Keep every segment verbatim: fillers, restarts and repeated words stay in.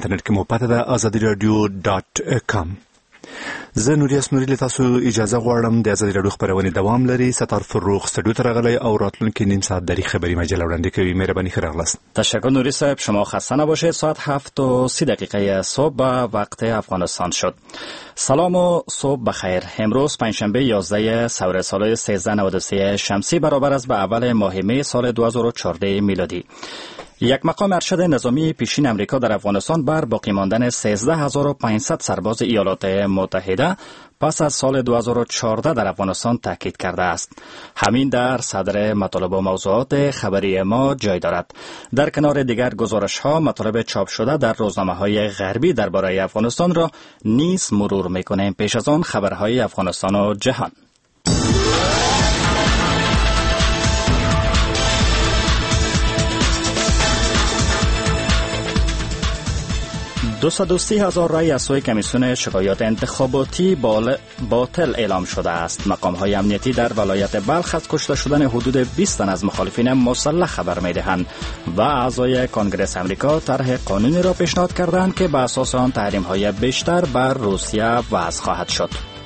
انټرنیټ کې مو پته ده آزادي رادیو ډاټ کام. زه نوري اسنوري له تاسو اجازه غواړم. د آزادي رادیو خبرونه دوام لري. ستار فروغ استودیو ته راغلی او راتلونکي نیم ساعت دری خبری مجله وړاندې کوي. مهرباني ښه راغلاست. تشکر نوری صاحب، شما خسته نباشید. ساعت هفت و سی دقیقه صبح وقت افغانستان شد. سلام و صبح بخیر. امروز پنجشنبه یازده سوریه سال سیزده نود و سه شمسی برابر است به اول ماه می سال دو هزار و چهارده میلادی. یک مقام ارشد نظامی پیشین امریکا در افغانستان بر باقی ماندن سیزده هزار و پانصد سرباز ایالات متحده پس از سال دو هزار و چهارده در افغانستان تاکید کرده است. همین در صدر مطالب و موضوعات خبری ما جای دارد. در کنار دیگر گزارش ها مطالب چاپ شده در روزنامه های غربی درباره افغانستان را نیز مرور میکنیم. پیش از آن خبرهای افغانستان و جهان. دویست و سی هزار رای از سوی کمیسیون شکایات انتخاباتی باطل اعلام شده است. مقام‌های امنیتی در ولایت بلخ از کشته شدن حدود بیست تن از مخالفین مسلح خبر می‌دهند و اعضای کنگره امریکا طرح قانونی را پیشنهاد کردند که بر اساس آن تحریم‌های بیشتر بر روسیه وضع خواهد شد.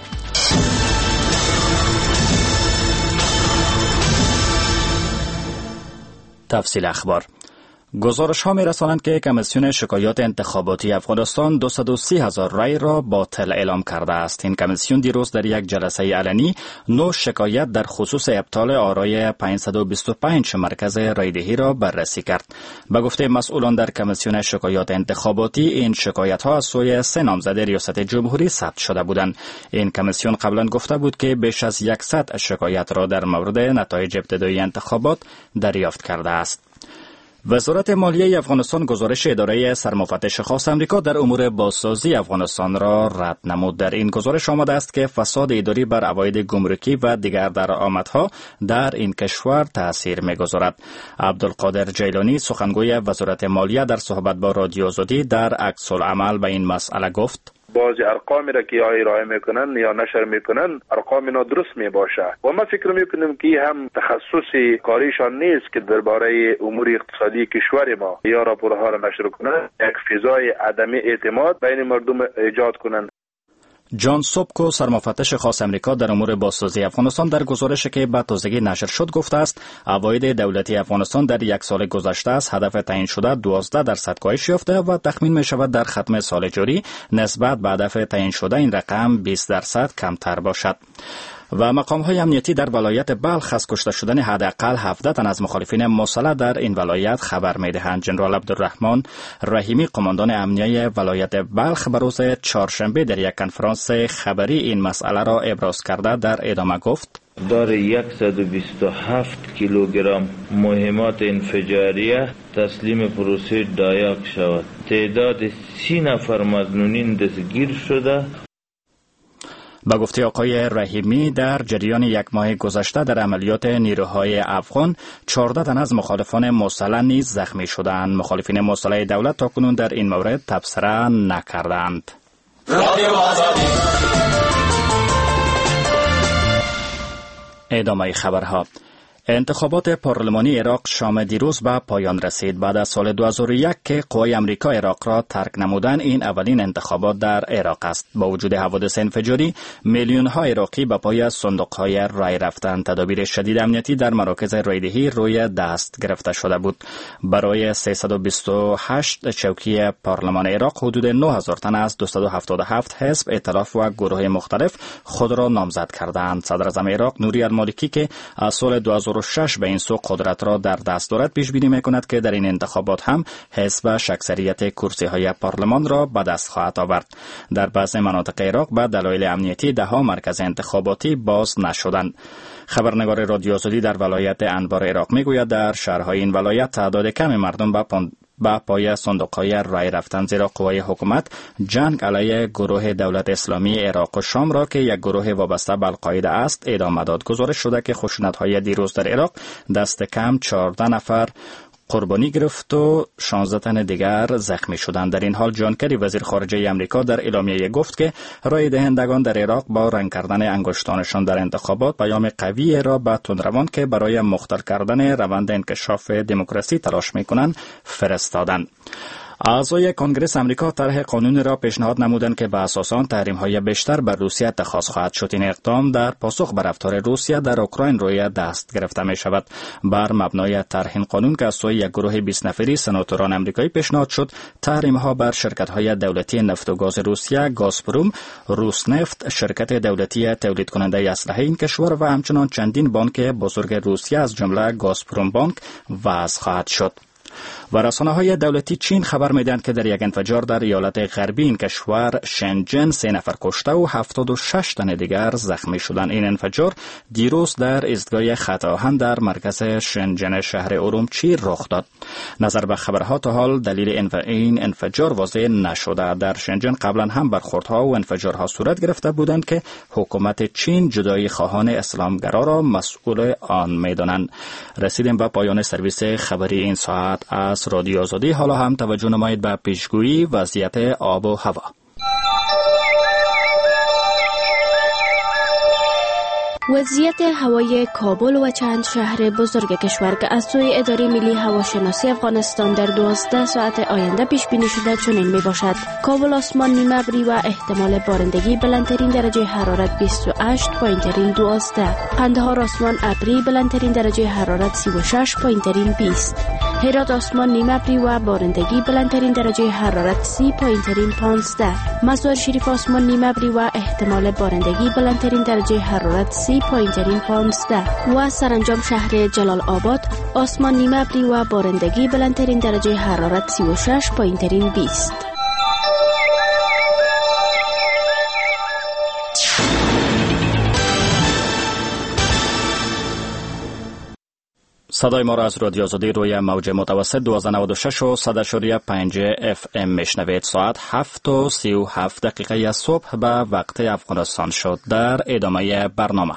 تفصیل اخبار. گزارش ها می رسانند که کمیسیون شکایات انتخاباتی افغانستان دویست و سی هزار رای را باطل اعلام کرده است. این کمیسیون دیروز در یک جلسه علنی نو شکایت در خصوص ابطال آرای پانصد و بیست و پنج مرکز رایدهی را بررسی کرد. به گفته مسئولان در کمیسیون شکایات انتخاباتی، این شکایت ها از سوی سه نامزد ریاست جمهوری ثبت شده بودند. این کمیسیون قبلا گفته بود که بیش از صد شکایت را در مورد نتایج ابتدایی انتخابات دریافت کرده است. وزارت مالیه افغانستان گزارش اداره سرمفتش خاص امریکا در امور بازسازی افغانستان را رد نمود. در این گزارش آمده است که فساد اداری بر عواید گمرکی و دیگر درآمدها در این کشور تأثیر می‌گذارد. عبدالقادر جیلانی، سخنگوی وزارت مالیه، در صحبت با رادیو آزادی در عکس العمل به این مسئله گفت: بعضی ارقامی را که یا ارائه میکنن یا نشر میکنن ارقام نادرست میباشه و ما فکر میکنیم که هم تخصصی کاریشان نیست که درباره امور اقتصادی کشور ما یا راپورها را نشر کنند، یک فضای عدم اعتماد بین مردم ایجاد کنند. جان سوبکو، سرمفتش خاص امریکا در امور بازسازی افغانستان، در گزارشی که به تازگی نشر شد گفته است عواید دولتی افغانستان در یک سال گذشته از هدف تعیین شده دوازده درصد کاهش یافته و تخمین می شود در ختم سال جاری نسبت به هدف تعیین شده این رقم بیست درصد کمتر باشد. و مقام‌های امنیتی در ولایت بلخ از کشته شدن حداقل هفده تن از مخالفین مسلح در این ولایت خبر می‌دهند. جنرال عبدالرحمن رحیمی، قماندان امنیه ولایت بلخ، به روز چهارشنبه در یک کنفرانس خبری این مسئله را ابراز کرده در ادامه گفت: دار صد و بیست و هفت کیلوگرم مهمات انفجاریه تسلیم پروسه دایاک شود. تعداد سی نفر مظنونین دستگیر شده. با گفته آقای رحیمی، در جریان یک ماه گذشته در عملیات نیروهای افغان چهارده تن از مخالفان مسلح نیز زخمی شدند. مخالفین مسلح دولت تاکنون در این مورد تبصره نکردند. ادامه خبرها. انتخابات پارلمانی عراق شام دیروز به پایان رسید. بعد از سال دو هزار و یک که قوای امریکا عراق را ترک نمودند، این اولین انتخابات در عراق است. با وجود حوادث انفجاری، میلیون ها عراقی به پای صندوق های رای رفتند. تدابیر شدید امنیتی در مراکز رایدهی روی دست گرفته شده بود. برای سیصد و بیست و هشت چوکی پارلمان عراق حدود نه هزار تن از دویست و هفتاد و هفت حزب، ائتلاف و گروه مختلف خود را نامزد کردند. صدر اعظم عراق نوری المالکی که از سال دو هزار و شش به این سو قدرت را در دست دارد، پیش بینی می‌کند که در این انتخابات هم حزبش اکثریت کرسی‌های پارلمان را به دست خواهد آورد. در بعضی مناطق عراق به دلایل امنیتی ده ها مرکز انتخاباتی باز نشدند. خبرنگار رادیو آزادی در ولایت انبار عراق میگوید در شهرهای این ولایت تعداد کمی مردم به با پای صندوق‌های رای رفتن، زیرا قوای حکومت جنگ علیه گروه دولت اسلامی عراق و شام را که یک گروه وابسته به القاعده است ادامه داد. گزارش شده که خشونت‌های دیروز در عراق دست کم چهارده نفر قربانی گرفت و شانزده تن دیگر زخمی شدند. در این حال جان کری، وزیر خارجه امریکا، در اعلامیه گفت که رای دهندگان در عراق با رنگ کردن انگشتانشان در انتخابات پیام قوی را به تندروان که برای مختل کردن روند انکشاف دموکراسی تلاش می‌کنند فرستادند. اعضای کنگره امریکا طرح قانون را پیشنهاد نمودند که به اساس آن تحریم‌های بیشتر بر روسیه اتخاذ خواهد شد. این اقدام در پاسخ بر رفتار روسیه در اوکراین روی دست گرفته می شود. بر مبنای طرح این قانون که از سوی یک گروه بیست نفری سناتوران امریکایی پیشنهاد شد، تحریم‌ها بر شرکت‌های دولتی نفت و گاز روسیه، گازپروم، روسنفت، شرکت دولتی تولید کننده اسلحه این کشور و همچنان چندین بانک بزرگ روسیه از جمله گازپروم بانک وضع خواهد شد. و رسانه‌های دولتی چین خبر می‌دهند که در یک انفجار در ایالت غربی این کشور شنجن سه نفر کشته و هفتاد و شش تن دیگر زخمی شدند. این انفجار دیروز در ایستگاه خط آهن در مرکز شنجن شهر اورومچی رخ داد. نظر به خبرها تا حال دلیل این انفجار واضح نشده. در شنجن قبلا هم برخوردها و انفجارها صورت گرفته بودند که حکومت چین جدایی خواهان اسلامگرا را مسئول آن می‌دانند. رسیدیم به پایان سرویس خبری این ساعت از رادیو آزادی. حالا هم توجه نمایید به پیشگویی وضعیت آب و هوا. وضعیت هوای کابل و چند شهر بزرگ کشور که از سوی اداره ملی هواشناسی افغانستان در دوازده ساعت آینده پیش بینی شده چنین می باشد: کابل آسمان نیمه ابری و احتمال بارندگی، بلندترین درجه حرارت بیست و هشت، پایینترین دوازده. قندهار آسمان ابری، بلندترین درجه حرارت سی و شش، پایینترین بیست. هرات آسمان نیمه ابری و بارندگی، بلندترین درجه حرارت سی، پایینترین پانزده. مزار شریف آسمان نیمه ابری و احتمال بارندگی، بلندترین درجه حرارت سی، پایینترین پانزده. و سرانجام شهر جلال آباد آسمان نیمه ابری و بارندگی، بلندترین درجه حرارت سی و شش، پایینترین بیست. صدای ما را از رادیو آزادی روی موج متوسط دویست و نود و شش و صد و پنج اف ام میشنوید. ساعت هفت و سی و هفت دقیقه صبح به وقت افغانستان شد. در ادامه برنامه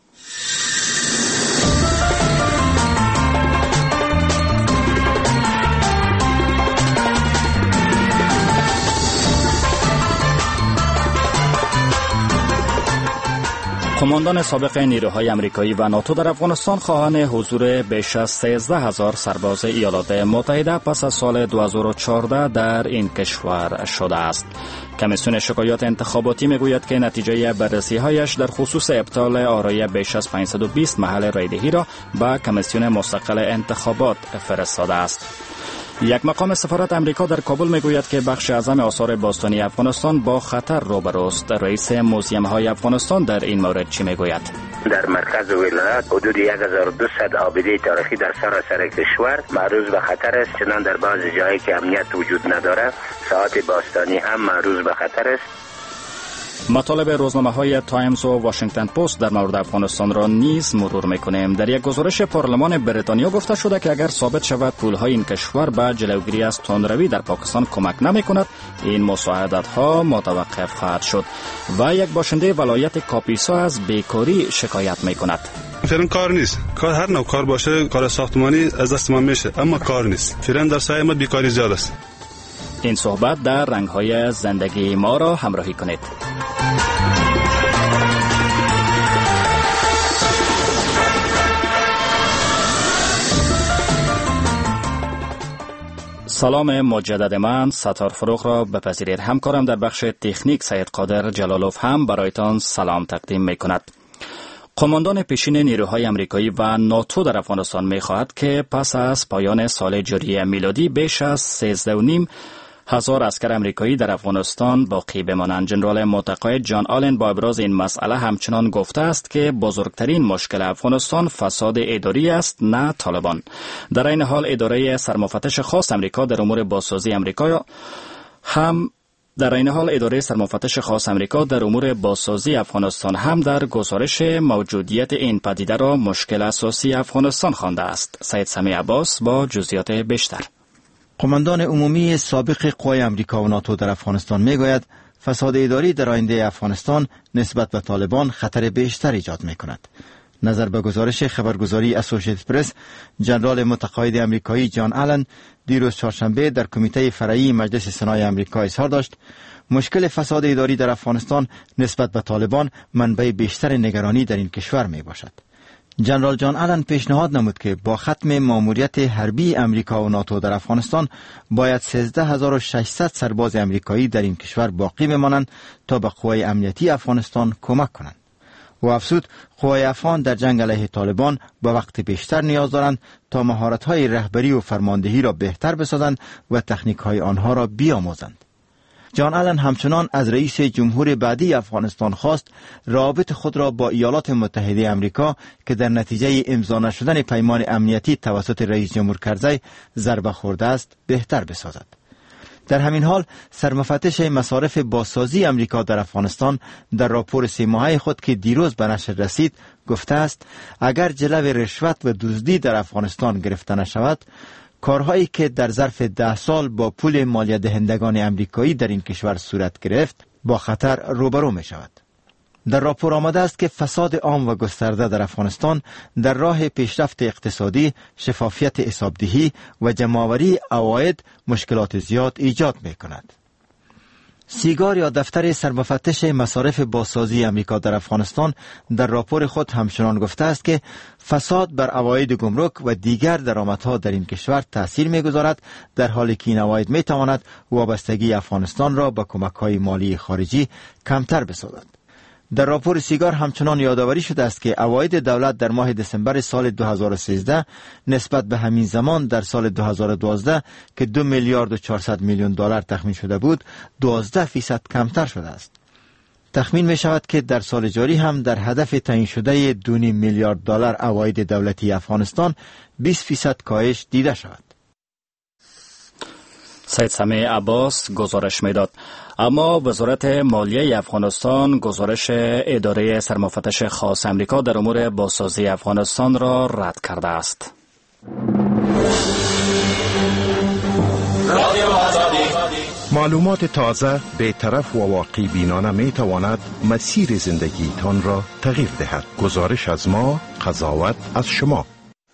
قماندان سابق نیروهای امریکایی و ناتو در افغانستان خواهان حضور بیش از سیزده هزار سرباز ایالات متحده پس از سال دو هزار و چهارده در این کشور شده است. کمیسیون شکایات انتخاباتی میگوید که نتیجه بررسی‌هایش در خصوص ابطال آرای بیش از پانصد و بیست محل رایدهی را به کمیسیون مستقل انتخابات فرستاده است. یک مقام سفارت امریکا در کابل میگوید که بخش اعظم آثار باستانی افغانستان با خطر روبروست. رئیس موزیم های افغانستان در این مورد چی میگوید؟ در مرکز ولایت حدود یک هزار و دویست آبده تاریخی در سراسر کشور معرض به خطر است. چنان در بعضی جایی که امنیت وجود نداره ساعت باستانی هم معرض به خطر است. مطالب روزنامه‌های تایمز و واشنگتن پست در مورد افغانستان را نیز مرور می‌کنیم. در یک گزارش پارلمان بریتانیا گفته شده که اگر ثابت شود پول‌های این کشور به جلوگیری از تندروی در پاکستان کمک نمی‌کند، این مساعدت‌ها متوقف خواهد شد. و یک باشنده ولایت کاپیسا از بیکاری شکایت می‌کند. فعلا کار نیست. کار هر نوع کار باشه، کار ساختمانی از دست ما میشه، اما کار نیست. فعلا در سایه ما بیکاری زیاد است. این صحبت در رنگ‌های زندگی ما را همراهی کنید. سلام مجدد من ستار فروغ را بپذیرید. همکارم در بخش تکنیک سید قادر جلالوف هم برایتان سلام تقدیم می کند. قماندان پیشین نیروهای امریکایی و ناتو در افغانستان می خواهد که پس از پایان سال جاری میلادی بیش از سیزده و نیم هزار اسکر امریکایی در افغانستان باقی بمانند. ژنرال متقاعد جان آلن با ابراز این مسئله همچنان گفته است که بزرگترین مشکل افغانستان فساد اداری است، نه طالبان. در این حال اداره سرمفتش خاص امریکا در امور بازسازی امریکا هم در این حال اداره سرمفتش خاص امریکا در امور بازسازی افغانستان هم در گزارش موجودیت این پدیده را مشکل اساسی افغانستان خوانده است. سید سمی عباس با جزئیات بیشتر. قماندان عمومی سابق قوای امریکا و ناتو در افغانستان میگوید فساد اداری در آینده افغانستان نسبت به طالبان خطر بیشتر ایجاد میکند. نظر به گزارش خبرگزاری اسوسییتد پرس، ژنرال متقاعد امریکایی جان آلن دیروز چهارشنبه در کمیته فرعی مجلس سنای امریکا اظهار داشت مشکل فساد اداری در افغانستان نسبت به طالبان منبع بیشتر نگرانی در این کشور می باشد. جنرال جان آلن پیشنهاد نمود که با ختم ماموریت حربی امریکا و ناتو در افغانستان باید سیزده هزار و ششصد سرباز امریکایی در این کشور باقی بمانند تا به قوای امنیتی افغانستان کمک کنند. و افزود قوای افغان در جنگ علیه طالبان با وقت بیشتر نیاز دارند تا مهارت‌های رهبری و فرماندهی را بهتر بسازند و تکنیک‌های آنها را بیاموزند. جان آلن همچنان از رئیس جمهور بعدی افغانستان خواست روابط خود را با ایالات متحده امریکا که در نتیجه امضا نشدن پیمان امنیتی توسط رئیس جمهور کرزی ضربه خورده است بهتر بسازد. در همین حال سرمفتش مصارف بازسازی امریکا در افغانستان در راپور سه ماهه خود که دیروز به نشر رسید گفته است اگر جلو رشوت و دزدی در افغانستان گرفته نشود، کارهایی که در ظرف ده سال با پول مالیه دهندگان امریکایی در این کشور صورت گرفت با خطر روبرو می شود. در راپور آمده است که فساد عام و گسترده در افغانستان در راه پیشرفت اقتصادی، شفافیت حسابدهی و جمع‌آوری عواید مشکلات زیاد ایجاد می کند. سیگار یا دفتر سرمفتش مصارف بازسازی امریکا در افغانستان در راپور خود همچنان گفته است که فساد بر عواید گمرک و دیگر درآمدها در این کشور تأثیر می‌گذارد، در حالی که این عواید می‌تواند وابستگی افغانستان را به کمک‌های مالی خارجی کمتر بسازد. در راپور سیگار همچنان یادآوری شده است که عواید دولت در ماه دسامبر سال دو هزار و سیزده نسبت به همین زمان در سال دو هزار و دوازده که دو میلیارد و چهارصد میلیون دلار تخمین شده بود، دوازده فیصد کمتر شده است. تخمین می شود که در سال جاری هم در هدف تعیین شده دو میلیارد دلار عواید دولتی افغانستان بیست فیصد کاهش دیده شود. سید سمیع عباس گزارش میداد. اما وزارت مالیه افغانستان گزارش اداره سرمفتش خاص امریکا در امور بازسازی افغانستان را رد کرده است. معلومات تازه، بی‌طرف و واقعی بینانه می تواند مسیر زندگی تان را تغییر دهد. گزارش از ما، قضاوت از شما.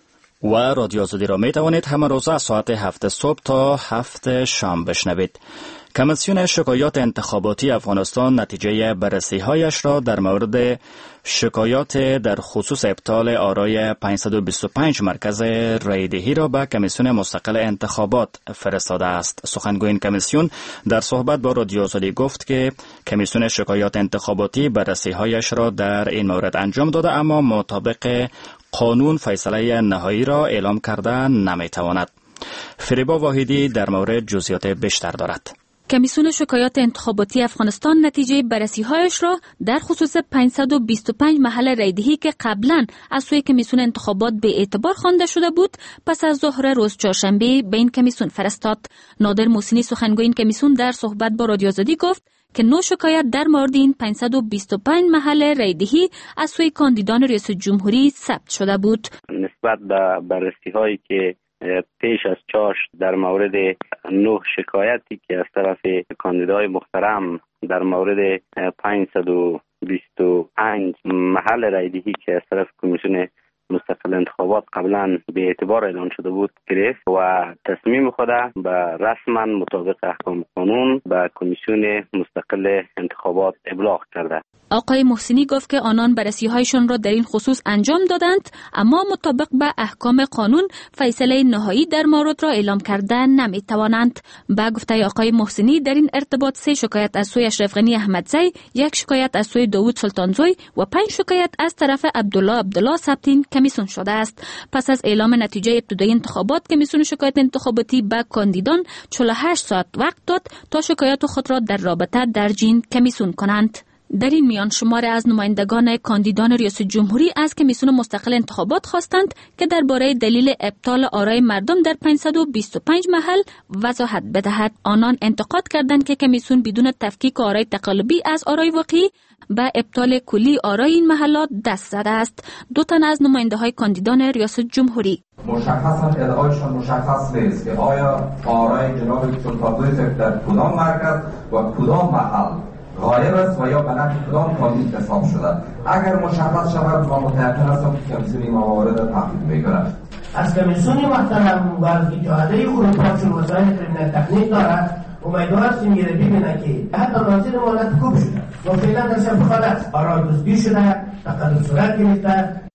و رادیو آزادی را می توانید همه روز از ساعت هفت صبح تا هفت شام بشنوید. کمیسیون شکایات انتخاباتی افغانستان نتیجه بررسی‌هایش را در مورد شکایات در خصوص ابطال آرای پانصد و بیست و پنج مرکز رایدهی را به کمیسیون مستقل انتخابات فرستاده است. سخنگوی این کمیسیون در صحبت با رادیو آزادی گفت که کمیسیون شکایات انتخاباتی بررسی‌هایش را در این مورد انجام داده، اما مطابق قانون فیصله نهایی را اعلام کرده نمی‌تواند. فریبا واحدی در مورد جزئیات بیشتر دارد. کمیسیون شکایات انتخاباتی افغانستان نتیجه بررسی‌هایش را در خصوص پانصد و بیست و پنج محل رایدهی که قبلا از سوی کمیسیون انتخابات به اعتبار خوانده شده بود پس از ظهر روز چهارشنبه به این کمیسیون فرستاد. نادر موسینی سخنگوی این کمیسیون در صحبت با رادیو آزادی گفت که نو شکایت در مورد این پانصد و بیست و پنج محل رایدهی از سوی کاندیدان ریاست جمهوری ثبت شده بود. نسبت به بررسی‌هایی که پیش از چاش در مورد نه شکایتی که از طرف کاندیدای محترم در مورد پانصد و بیست و پنج محل رایدهی که از طرف کمیسیون مستقل انتخابات قبلا به اعتبار اعلان شده بود گرفت و تصمیم خود به رسما مطابق احکام قانون به کمیسیون مستقل انتخابات ابلاغ کرده. آقای محسنی گفت که آنان بررسی‌هایشان را در این خصوص انجام دادند، اما مطابق به احکام قانون فیصله نهایی در مورد را اعلام کردن نمی‌توانند. با گفته آقای محسنی در این ارتباط سه شکایت از سوی اشرف غنی احمدزی، یک شکایت از سوی داوود سلطانزوی و پنج شکایت از طرف عبدالله عبدالله ثبت این کمیسیون شده است. پس از اعلام نتیجه ابتدایی انتخابات، کمیسیون شکایت انتخاباتی به کاندیدان چهل و هشت ساعت وقت داد تا شکایات خود را در رابطه درج این کمیسیون کنند. در این میان شمار از نمایندگان کاندیدان ریاست جمهوری از کمیسیون مستقل انتخابات خواستند که درباره دلیل ابطال آرای مردم در پانصد و بیست و پنج محل وضاحت بدهد. آنان انتقاد کردند که کمیسیون بدون تفکیک آرای تقلبی از آرای واقعی به ابطال کلی آرای این محلات دست زده است. دو تن از نماینده های کاندیدان ریاست جمهوری مشخصا ادعایشان مشخص نیست که آیا آرای جناب سلطانزوی در کدام مرکز و کدام محل غایب است و یا به نفع کدام کاندید حساب شده. اگر مشخص شود ما متأکد هستم که کمیسیون این موارد تحقیق می‌کند. از کمیسیون محترم و از اتحادیه اروپا چون وسایل کریمینال تکنیک دارد امیدوار هستیم میره ببینه که حتی ناظر مالت کوب شده و فعلا در شب خالت آرای دزدی شده، تقلب صورت گرفته.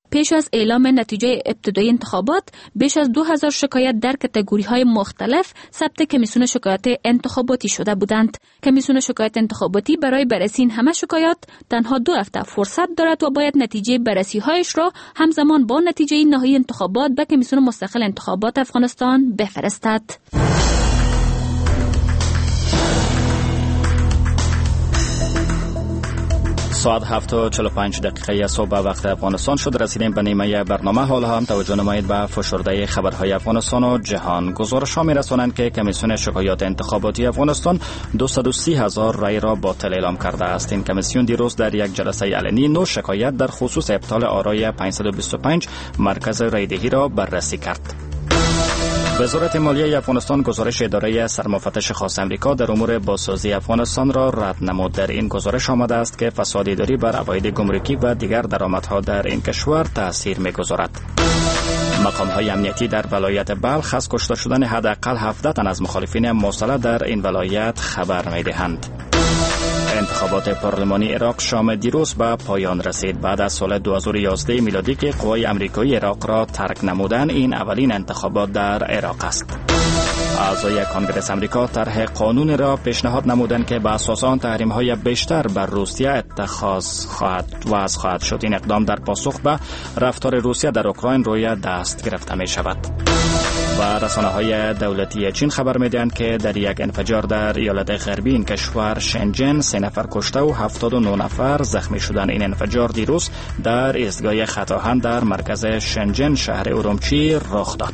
پیش از اعلام نتیجه ابتدایی انتخابات بیش از دو هزار شکایت در کاتگوری‌های مختلف ثبت کمیسیون شکایات انتخاباتی شده بودند. کمیسیون شکایات انتخاباتی برای بررسی این همه شکایات تنها دو هفته فرصت دارد و باید نتیجه بررسی‌هایش را همزمان با نتیجه نهایی انتخابات به کمیسیون مستقل انتخابات افغانستان بفرستد. ساعت هفت و چهل و پنج دقیقه صبح وقت افغانستان شد. رسیدیم به نیمه برنامه. حالا هم توجه نمایید به فشرده خبرهای افغانستان و جهان. گزارش ها می رسانند که کمیسیون شکایات انتخاباتی افغانستان دویست و سی هزار رای را باطل اعلام کرده است. این کمیسیون دیروز در یک جلسه علنی نو شکایت در خصوص ابطال آرای پانصد و بیست و پنج مرکز رایدهی را بررسی کرد. وزارت مالیه افغانستان گزارش اداره سرمفتش خاص امریکا در امور بازسازی افغانستان را رد نمود. در این گزارش آمده است که فساد اداری بر عواید گمرکی و دیگر درآمدها در این کشور تأثیر می‌گذارد. مقام‌های امنیتی در ولایت بلخ از کشته شدن حداقل هفده تن از مخالفین مسلح در این ولایت خبر می‌دهند. انتخابات پارلمانی عراق شام دیروز به پایان رسید. بعد از سال دو هزار و یازده میلادی که قوای امریکایی عراق را ترک نمودن، این اولین انتخابات در عراق است. اعضای کنگره امریکا طرح قانون را پیشنهاد نمودند که به اساس آن تحریم‌های بیشتر بر روسیه اتخاذ خواهد وضع خواهد شد. این اقدام در پاسخ به رفتار روسیه در اوکراین روی دست گرفته می شود. و رسانه‌های دولتی چین خبر می‌دهند که در یک انفجار در ایالت غربی این کشور شنجن سه نفر کشته و هفتاد و نه نفر زخمی شدند. این انفجار دیروز در ایستگاه خطاهن در مرکز شنجن شهر اورومچی رخ داد.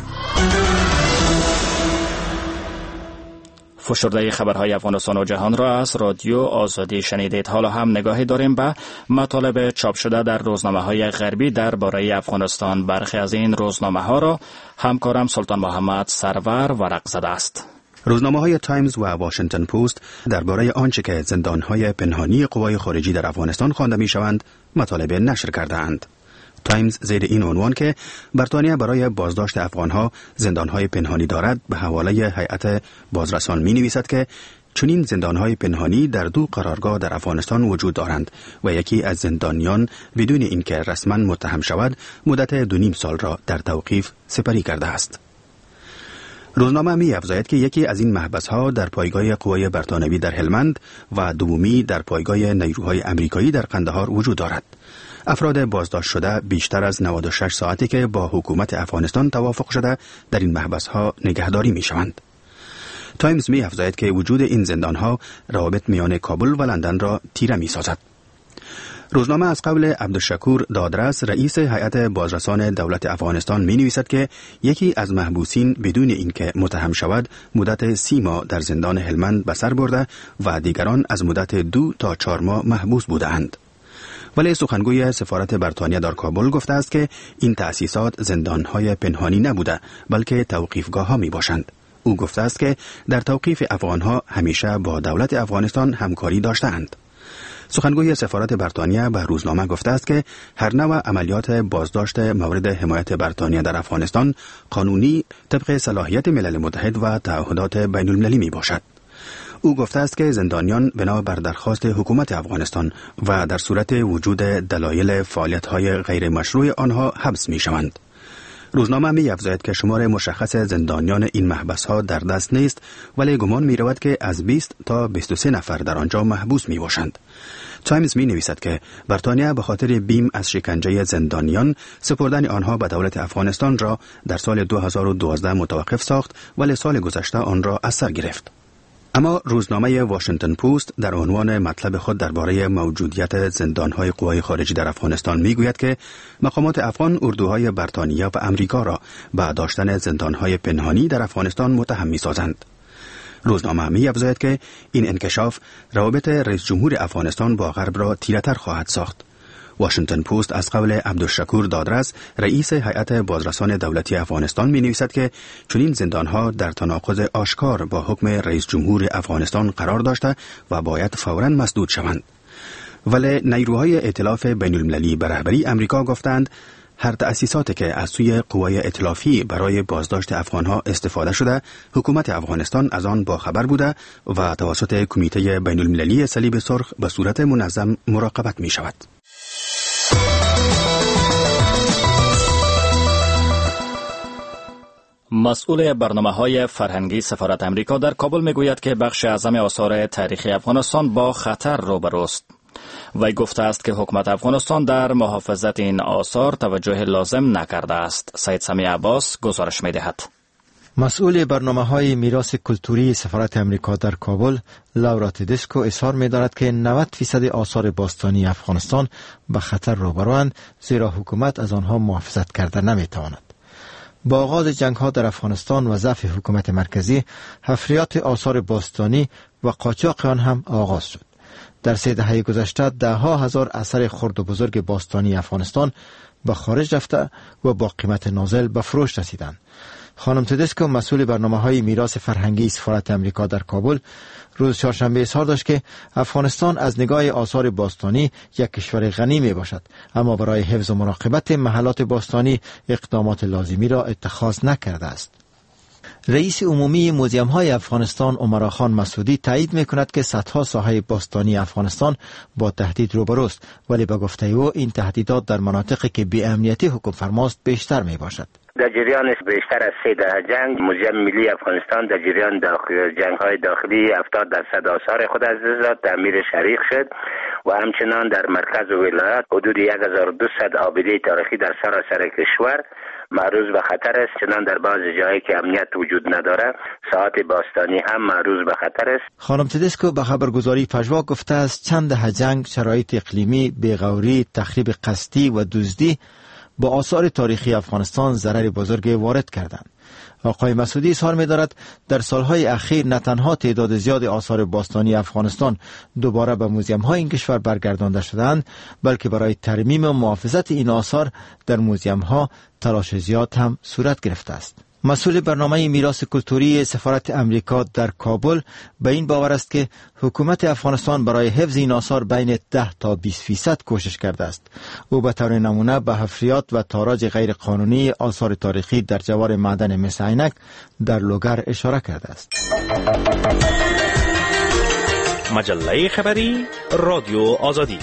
فشرده خبرهای افغانستان و جهان را از رادیو آزادی شنیدید. حالا هم نگاهی داریم به مطالب چاپ شده در روزنامه‌های غربی درباره افغانستان. برخی از این روزنامه‌ها را همکارم سلطان محمد سرور ورق زده است. روزنامه‌های تایمز و واشنگتن پست درباره آنچه که زندان‌های پنهانی قوای خارجی در افغانستان خوانده می‌شوند مطالب نشر کرده‌اند. تایمز زیر این عنوان که بریتانیا برای بازداشت افغانها زندانهای پنهانی دارد به حواله هیئت بازرسان می نویسد که چنین زندانهای پنهانی در دو قرارگاه در افغانستان وجود دارند و یکی از زندانیان بدون اینکه رسما متهم شود مدت دو نیم سال را در توقیف سپری کرده است. روزنامه می افزاید که یکی از این محبس‌ها در پایگاه قوای بریتانوی در هلمند و دومی در پایگاه نیروهای امریکایی در قندهار وجود دارد. افراد بازداشت شده بیشتر از نود و شش ساعتی که با حکومت افغانستان توافق شده در این محبس‌ها نگهداری می‌شوند. تایمز می افزاید که وجود این زندان‌ها روابط میان کابل و لندن را تیره می‌سازد. روزنامه از قول عبدالشکور دادرس رئیس هیئت بازرسان دولت افغانستان می‌نویسد که یکی از محبوسین بدون اینکه متهم شود مدت سی ماه در زندان هلمند به سر برده و دیگران از مدت دو تا چهار ماه محبوس بودند. ولی سخنگوی سفارت بریتانیا در کابل گفته است که این تأسیسات زندانهای پنهانی نبوده بلکه توقیفگاه ها می باشند. او گفته است که در توقیف افغانها همیشه با دولت افغانستان همکاری داشتند. سخنگوی سفارت بریتانیا به روزنامه گفته است که هر نوع عملیات بازداشت مورد حمایت بریتانیا در افغانستان قانونی طبق صلاحیت ملل متحد و تعهدات بین المللی می باشد. او گفته است که زندانیان بنا بر درخواست حکومت افغانستان و در صورت وجود دلایل فعالیت‌های غیر مشروع آنها حبس می‌شوند. روزنامه می‌افزاید که شمار مشخص زندانیان این محبس‌ها در دست نیست ولی گمان می‌رود که از بیست تا بیست و سه نفر در آنجا محبوس می‌باشند. تایمز می‌نویسد که بریتانیا به خاطر بیم از شکنجه زندانیان سپردن آنها به دولت افغانستان را در سال دو هزار و دوازده متوقف ساخت ولی سال گذشته آن را از سر گرفت. اما روزنامه واشنگتن پست در عنوان مطلب خود درباره موجودیت زندانهای قوای خارجی در افغانستان میگوید که مقامات افغان اردوهای بریتانیا و امریکا را به داشتن زندانهای پنهانی در افغانستان متهم می‌سازند. روزنامه می‌افزاید که این انکشاف روابط رئیس جمهور افغانستان با غرب را تیره‌تر خواهد ساخت. واشنگتن پست از قول عبدالشکور دادرس رئیس هیئت بازرسان دولتی افغانستان می نویسد که چنین زندانها در تناقض آشکار با حکم رئیس جمهور افغانستان قرار داشته و باید فوراً مسدود شوند. ولی نیروهای ائتلاف بین المللی به رهبری امریکا گفتند هر تأسیساتی که از سوی قوای ائتلافی برای بازداشت افغانها استفاده شده حکومت افغانستان از آن با خبر بوده و توسط کمیته بین المللی صلیب سرخ به صورت منظم مراقبت می شود. مسئول برنامه‌های فرهنگی سفارت امریکا در کابل میگوید که بخش اعظم آثار تاریخی افغانستان با خطر روبروست. وی گفته است که حکومت افغانستان در محافظت این آثار توجه لازم نکرده است. سید سمی عباس گزارش می‌دهد. مسئول برنامه‌های میراث کلتوری سفارت امریکا در کابل، لورا تدسکو، اظهار می‌دارد که نود درصد آثار باستانی افغانستان به خطر روبروند، زیرا حکومت از آنها محافظت کرده نمی‌تواند. با آغاز جنگ‌ها در افغانستان و ضعف حکومت مرکزی، حفریات آثار باستانی و قاچاق آن هم آغاز شد. در سه دهه گذشته ده‌ها هزار اثر خرد و بزرگ باستانی افغانستان به خارج رفته و با قیمت نازل به فروش رسیدند. خانم تدسکو، مسئول برنامه‌های میراث فرهنگی سفارت امریکا در کابل، روز چهارشنبه اظهار داشت که افغانستان از نگاه آثار باستانی یک کشور غنی می باشد، اما برای حفظ و مراقبت محلات باستانی اقدامات لازمی را اتخاذ نکرده است. رئیس عمومی موزیم‌های افغانستان عمر خان مسعودی تایید می‌کند که صدها ساحه باستانی افغانستان با تهدید روبروست، ولی به گفته او این تهدیدات در مناطقی که بی‌امنیتی حکم فرماست بیشتر میباشد. در جریان بیشتر از سه دهه جنگ، موزیم ملی افغانستان در جریان داخل جنگ‌های داخلی هفتاد درصد آثار خود از دست داد، تعمیر شریک شد و همچنان در مرکز ولایت حدود یک هزار و دویست عابده تاریخی در سراسر کشور معروض به خطر است. چنان در بعض جایی که امنیت وجود نداره، ساعت باستانی هم معروض به خطر است. خانم تدسکو به خبرگزاری فجوا گفته است چند دهه جنگ، شرایط اقلیمی، بیغوری، تخریب قصدی و دزدی با آثار تاریخی افغانستان ضرر بزرگی وارد کردند. آقای مسعودی اظهار می‌دارد در سالهای اخیر نه تنها تعداد زیاد آثار باستانی افغانستان دوباره به موزیم‌های این کشور برگردانده شدند، بلکه برای ترمیم و محافظت این آثار در موزیم‌ها تلاش زیاد هم صورت گرفته است. مسئول برنامه میراث کلتوری سفارت امریکا در کابل به این باور است که حکومت افغانستان برای حفظ این آثار بین ده تا بیست فیصد کوشش کرده است. او به طور نمونه به حفریات و تاراج غیر قانونی آثار تاریخی در جوار معدن مس عینک در لوگر اشاره کرده است. مجله خبری رادیو آزادی.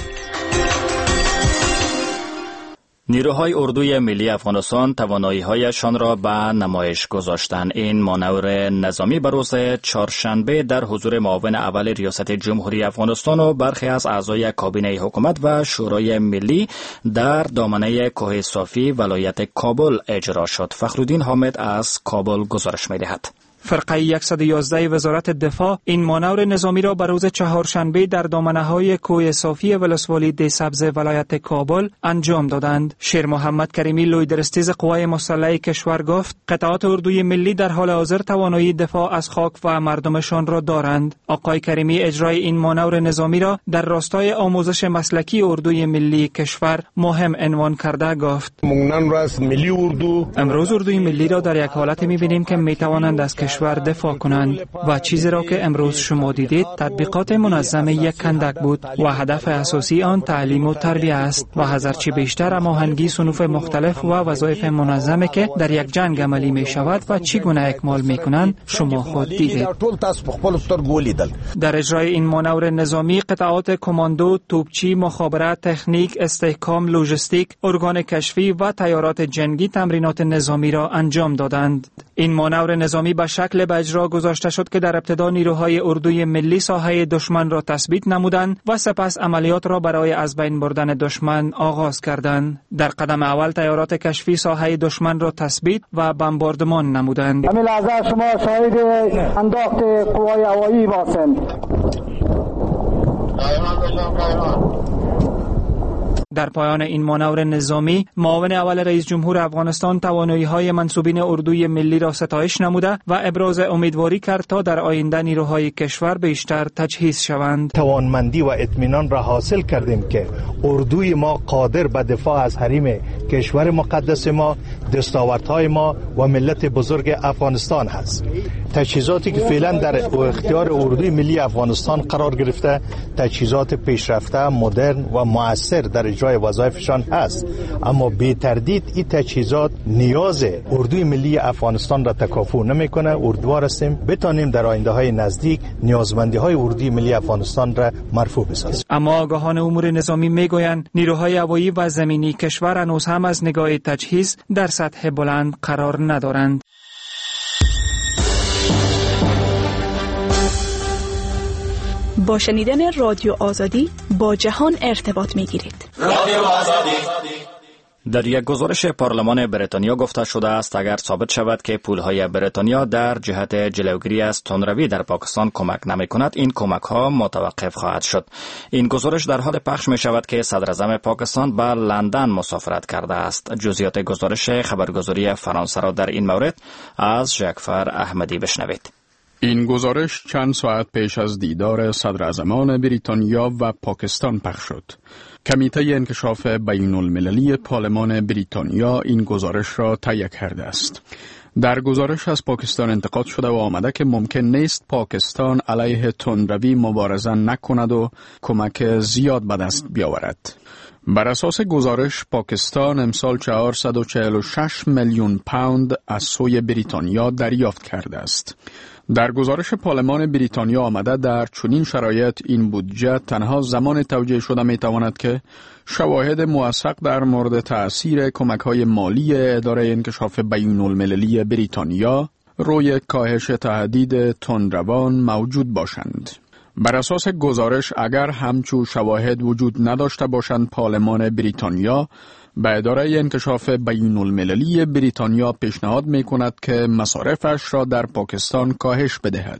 نیروهای اردوی ملی افغانستان توانایی‌هایشان را به نمایش گذاشتند. این مانور نظامی به روز چهارشنبه در حضور معاون اول ریاست جمهوری افغانستان و برخی از اعضای کابینه حکومت و شورای ملی در دامنه کوه صافی ولایت کابل اجرا شد. فخرالدین حامد از کابل گزارش می‌دهد. فرقه صد و یازده وزارت دفاع این مانور نظامی را به روز چهارشنبه در دامنه‌های کوه صافی ولسوالی ده سبز ولایت کابل انجام دادند. شیر محمد کریمی، لوی درستیز قوای مسلح کشور، گفت قطعات اردوی ملی در حال حاضر توانایی دفاع از خاک و مردمشان را دارند. آقای کریمی اجرای این مانور نظامی را در راستای آموزش مسلکی اردوی ملی کشور مهم عنوان کرده گفت: امروز اردوی ملی را در یک حالت می‌بینیم که می‌توانند از کشور دفاع کنند و چیزی را که امروز شما دیدید تطبیقات منظم یک کندک بود و هدف اساسی آن تعلیم و تربیه است و هزارچی بیشتر هماهنگی صنوف مختلف و وظایف منظمه که در یک جنگ عملی می شود و چگونه اکمال می کنند شما خود دیدید. در اجرای این مانور نظامی قطعات کماندو، توپچی، مخابرات، تکنیک، استحکام، لوجستیک، ارگان کشفی و تیارات جنگی تمرینات نظامی را انجام دادند. این مانور نظامی به شکل به اجرا گذاشته شد که در ابتدا نیروهای اردوی ملی ساحه دشمن را تثبیت نمودند و سپس عملیات را برای از بین بردن دشمن آغاز کردند. در قدم اول تیارات کشفی ساحه دشمن را تثبیت و بمباردمان نمودند. همین لحظه شما شاهد انداخت قوای هوایی باشند. در پایان این مانور نظامی، معاون اول رئیس جمهور افغانستان توانایی‌های منسوبین اردوی ملی را ستایش نموده و ابراز امیدواری کرد تا در آینده نیروهای کشور بیشتر تجهیز شوند. توانمندی و اطمینان را حاصل کردیم که اردوی ما قادر به دفاع از حریم کشور مقدس ما، دستاوردهای ما و ملت بزرگ افغانستان هست. تجهیزاتی که فعلا در اختیار اردوی ملی افغانستان قرار گرفته، تجهیزات پیشرفته، مدرن و مؤثر در اجرای وظایفشان هست، اما بی تردید این تجهیزات نیاز اردوی ملی افغانستان را تکافو نمیکنه. امیدوار هستیم بتانیم در آینده های نزدیک نیازمندی های اردوی ملی افغانستان را مرفوع بسازیم. اما آگاهان امور نظامی میگویند نیروهای هوایی و زمینی کشور هنوز هم از نگاه تجهیز در سطح بلند قرار ندارند. با شنیدن رادیو آزادی با جهان ارتباط میگیرید. رادیو آزادی. در یک گزارش پارلمان بریتانیا گفته شده است اگر ثابت شود که پولهای بریتانیا در جهت جلوگیری از تندروی در پاکستان کمک نمی کند، این کمک ها متوقف خواهد شد. این گزارش در حال پخش می شود که صدر اعظم پاکستان به لندن مسافرت کرده است. جزئیات گزارش خبرگزاری فرانسه را در این مورد از ژاکفر احمدی بشنوید. این گزارش چند ساعت پیش از دیدار صدراعظمان بریتانیا و پاکستان پخش شد. کمیته انکشاف بین المللی پارلمان بریتانیا این گزارش را تهیه کرده است. در گزارش از پاکستان انتقاد شده و آمده که ممکن نیست پاکستان علیه تندروی مبارزه نکند و کمک زیاد به دست بیاورد. بر اساس گزارش پاکستان امسال چهارصد و چهل و شش میلیون پوند از سوی بریتانیا دریافت کرده است. در گزارش پارلمان بریتانیا آمده در چنین شرایط این بودجه تنها زمان توجیه شده می تواند که شواهد موثق در مورد تأثیر کمک‌های مالی اداره انکشاف بین المللی بریتانیا روی کاهش تهدید تندروان موجود باشند. بر اساس گزارش اگر همچون شواهد وجود نداشته باشند، پارلمان بریتانیا به اداره انکشاف بین المللی بریتانیا پیشنهاد می کند که مصارفش را در پاکستان کاهش بدهد.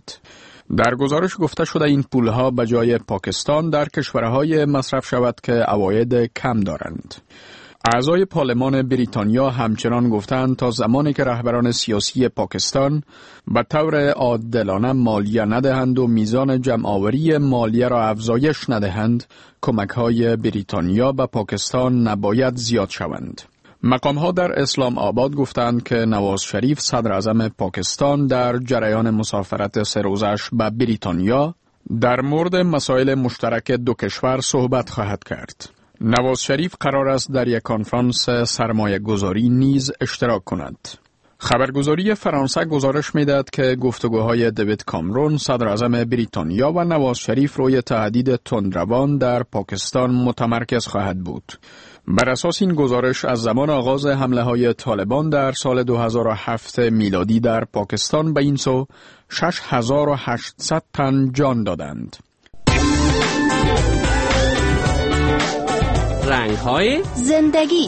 در گزارش گفته شده این پولها به جای پاکستان در کشورهای مصرف شود که عواید کم دارند. اعضای پارلمان بریتانیا همچنان گفتند تا زمانی که رهبران سیاسی پاکستان به طور عادلانه مالیه ندهند و میزان جمع‌آوری مالیه را افزایش ندهند، کمک‌های بریتانیا به پاکستان نباید زیاد شوند. مقام‌ها در اسلام آباد گفتند که نواز شریف صدر اعظم پاکستان در جریان مسافرت سه روزش به بریتانیا در مورد مسائل مشترک دو کشور صحبت خواهد کرد. نواز شریف قرار است در یک کنفرانس سرمایه گذاری نیز اشتراک کند. خبرگزاری فرانسه گزارش می‌دهد که گفتگوهای دیوید کامرون صدر اعظم بریتانیا و نواز شریف روی تهدید تندروان در پاکستان متمرکز خواهد بود. بر اساس این گزارش از زمان آغاز حمله های طالبان در سال دو هزار و هفت میلادی در پاکستان به این سو شش هزار و هشتصد تن جان دادند. رنگ‌های زندگی.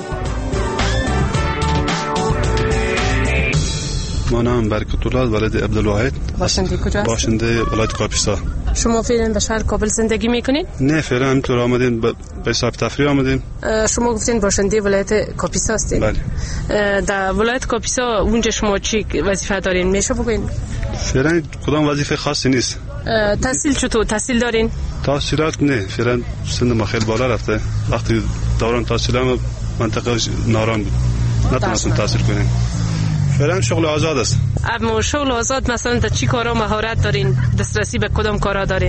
ما نام برکت الله ولد عبدالواحد. باشنده کجا هستید؟ باشنده ولایت کاپیسا. شما فعلا در شهر کابل زندگی میکنید؟ نه، فعلا همینطور آمدیم به حساب تفریح آمدیم. شما گفتین باشنده ولایت کاپیسا هستید؟ بله. در ولایت کاپیسا اونجا شما چی وظیفه دارین؟ میشه بگین؟ فعلا کدام وظیفه خاصی نیست. تحصیل چطور؟ تحصیل دارین؟ تحصیلات نه، فعلا سن ما خیلی بالا رفته. وقتی دوران تحصیلم منطقه ناران بود، نتونستم تحصیل کنیم. فعلا شغل آزاد است. اما شغل آزاد مثلا در چی کارا مهارت دارین؟ دسترسی به کدام کارا دارین؟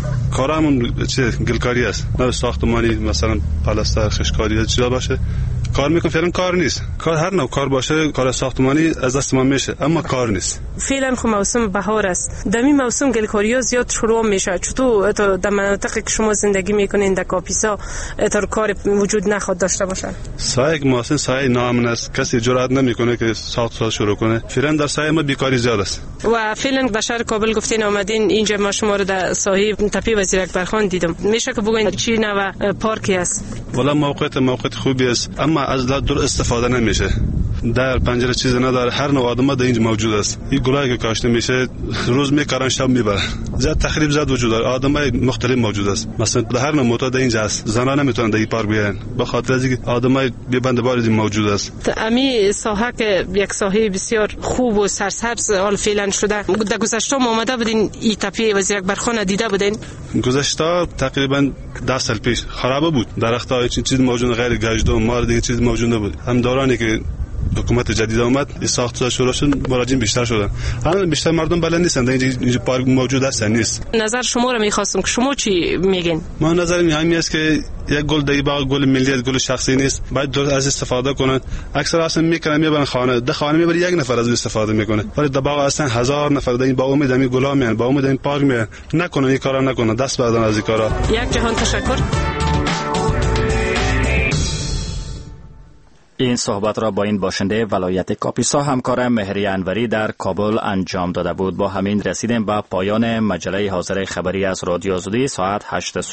کارامون چه گلکاری است، نه ساختمانی، مثلا پلستر، خشکاری چیزا باشه کار میکنم. فعلا کار نیست. کار هر نوع کار باشه، کار ساختمانی از دست ما میشه، اما کار نیست. فعلا خو موسم بهار است. در این موسم گلکاری زیاد شروع میشه. چطور در مناطقی که شما زندگی میکنین در کاپیسا اتر کار وجود نخواد داشته باشه؟ سایه ماسن سایه نامن است، کسی جرئت نمیکنه که ساخت ساز شروع کنه. فعلا در سایه ما بیکاری زیاد است. و فعلا به شهر کابل گفتین آمدین اینجا، ما شما رو در ساحه تپه وزیر اکبرخان دیدم. میشه که بگین چی نوع پارکی است؟ والا موقعیت موقعیت خوبی است، اما از دور استفاده نمیشه. در پنجره چیز نداره، هر نوع آدم در اینجا موجود است. این گلایی که کاشته میشه روز میکارن شب میبرن. زیاد تخریب زیاد وجود داره، آدمای مختلف موجود است. مثلا در هر نوع موتور در اینجا است، زنان نمیتونن در این پارک بیان به خاطر از اینکه آدمای بی‌بند باری موجود است. امی ساحه که یک ساحه بسیار خوب و سرسبز حال فعلا شده، در گذشته ما اومده بودین این تپه وزیر اکبرخان دیده بودین؟ گذشته تقریبا ده سال پیش خراب بود، درخت‌ها هیچ چیز موجود غیر گشت و مار دیگه چیز موجود نبود. هم دورانی که حکومت جدید اومد این ساخت‌ها شروع شد، مراجعین بیشتر شدن. الان بیشتر مردم بلد نیستن اینجا اینجا پارک موجود است نیست. نظر شما رو می‌خواستم که شما چی میگین؟ ما نظرم همین است که یک گل در باغ گل ملی، گل شخصی نیست، باید درست از استفاده کنن. اکثر اصلا میکنن میبرن خانه، ده خانه میبره یک نفر از استفاده میکنه، ولی در باغ اصلا هزار نفر در این باغ امید همین گلا میان، با امید این پارک میان. نکنن این کارا، نکنن، دست بردارن از این کارا. یک جهان تشکر. این صحبت را با این باشنده ولایت کاپیسا همکارم مهری انوری در کابل انجام داده بود. با همین رسیدیم به پایان مجله حاضر خبری از رادیو آزادی ساعت هشت